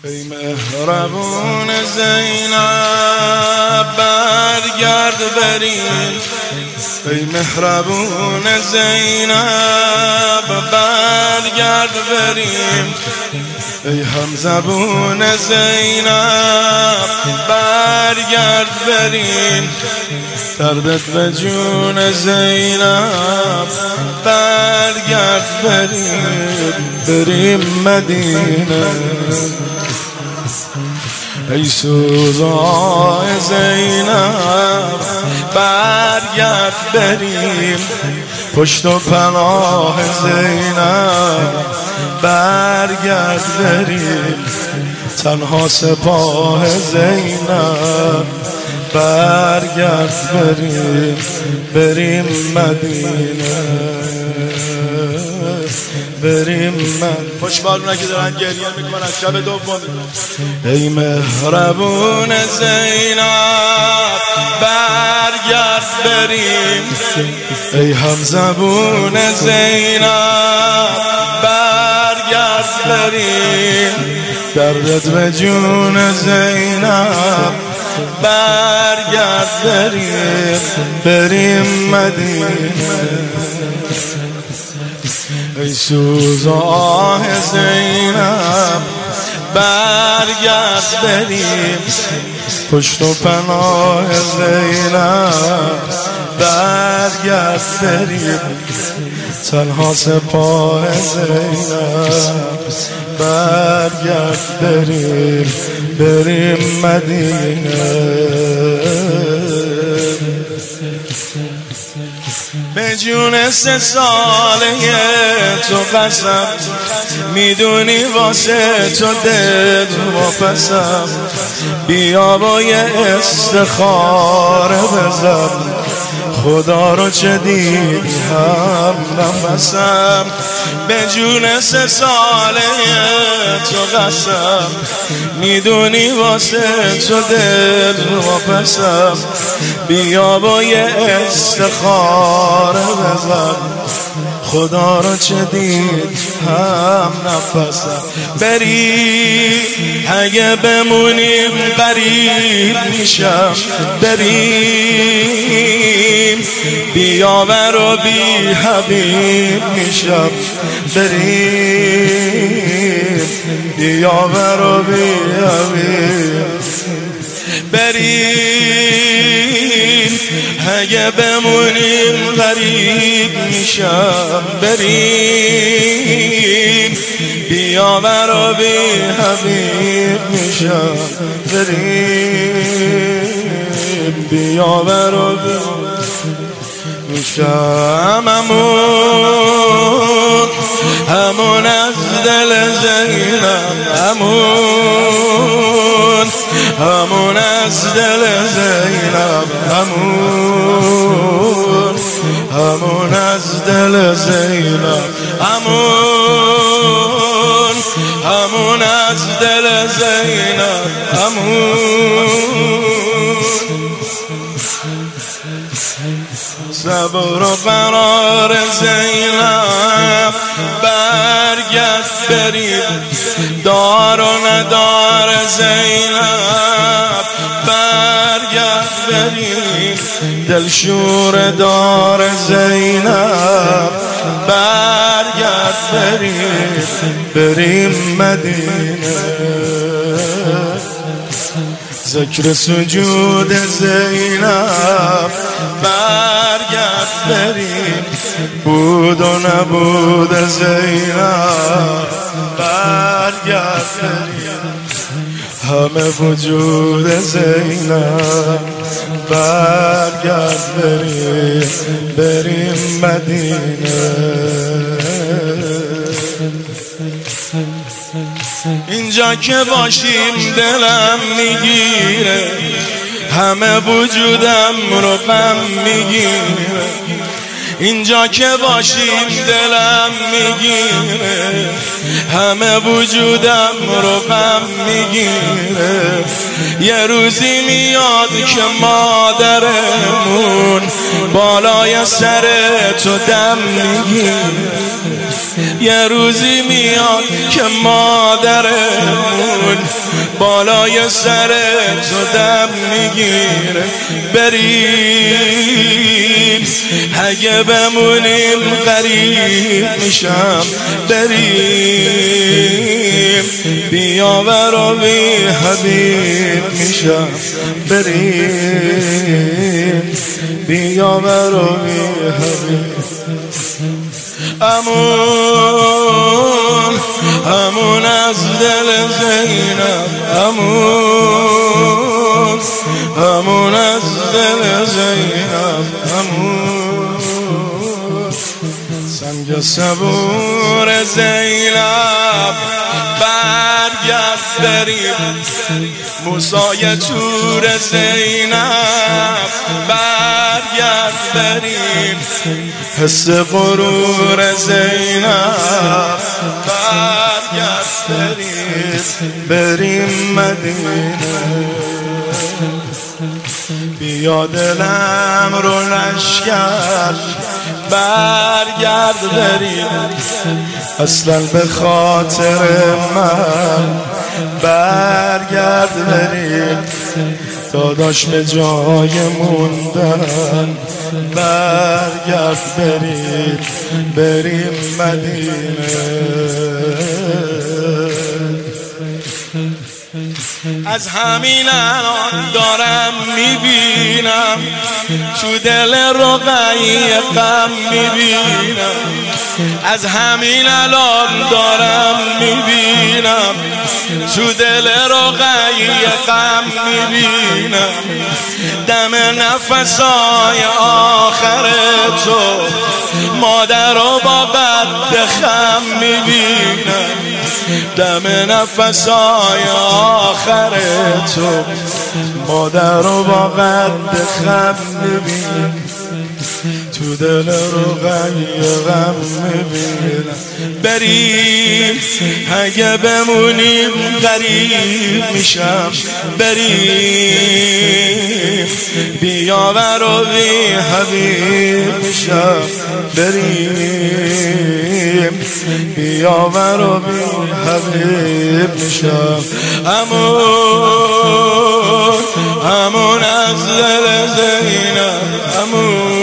ای مهربون زینب برگرد بریم، ای مهربون زینب برگرد بریم، ای همزبون زینب برگرد بریم، دردت به جون زینب برگرد بریم مدینه. ای سوزای زینب برگرد بریم، پشت و پناه زینب برگرد بریم، تنها سپاه زینب برگرد بریم مدینه. بریم خوشبالونه که دارن گریه میکنن شب دوم. ای مهربون زینب برگرد بریم، ای همزبون زینب برگرد بریم، دردت به جون زینب برگرد بریم مدینه. ای سوزاه زینب برگرد بریم، پشت و پناه زینب برگرد بریم، تنها سپاه زینب برگرد بریم مدینه. به جون 3 ساله تو قسم، میدونی واسه تو دل واپسم، بیا با یه استخاره بزن، خدا رو چه دید هم نفسم. به جون 3 ساله تو قسم، میدونی واسه تو دل واپسم، بیا با یه استخاره بزن، خدا رو چه دید هم نفسم. بریم اگه بمونیم غریب میشم، بریم بیاور و بی حبیب میشم، بریم بیاور و بی حبیب، بریم اگه بمونیم غریب میشم، بریم بیاور و بی حبیب میشم، بریم بیاور و بی میشم. همون از دل زینب، همون از دل زینب، همون از دل زینب، همون از دل زینب، صبر و قرار زینب برگرد بریم، دار و ندار زینب برگرد بریم، دلشور دار زینب برگرد بریم مدینه. ذکر سجود زینب برگرد بریم، بود و نبود زینب برگرد بریم، همه وجود زینب برگرد بریم مدینه. اینجا که باشیم دلم میگیره، همه وجودم رو غم میگیره، اینجا که باشیم دلم میگیره، همه وجودم رو غم میگیره. یه روزی میاد که مادرمون بالای سر تو دم میگیره، یه روزی میاد که مادرمون بالای سر تو دم میگیره. بریم اگه بمونیم غریب میشم. بریم بیاور و بی حبیب میشم. بریم بیاور و بی حبیب. امون از دل زینب، امون از دل زینب، سنگ صبور زینب. برگرد بریم موسای تور زینب. برگرد بریم حس غرور زینب. برگرد بریم مدینه. بیا دلم رو لشکر برگرد بریم. اصلا به خاطر من برگرد بریم. داداش به جای موندن برگرد بریم. بریم مدینه. از همین الان دارم میبینم تو دل رقیه غم میبینم. از همین الان دارم میبینم تو دل رقیه غم میبینم. دم نفسای آخر تو مادر رو با قد خم میبینم. دم نفسای آخر تو مادر رو با قد خم میبینم. تو دل رقیه غم میبینم. بریم اگه بمونیم غریب میشم. بریم بیاور و بی حبیب میشم. بریم بیاور و بی حبیب میشم. امون از دل زینب،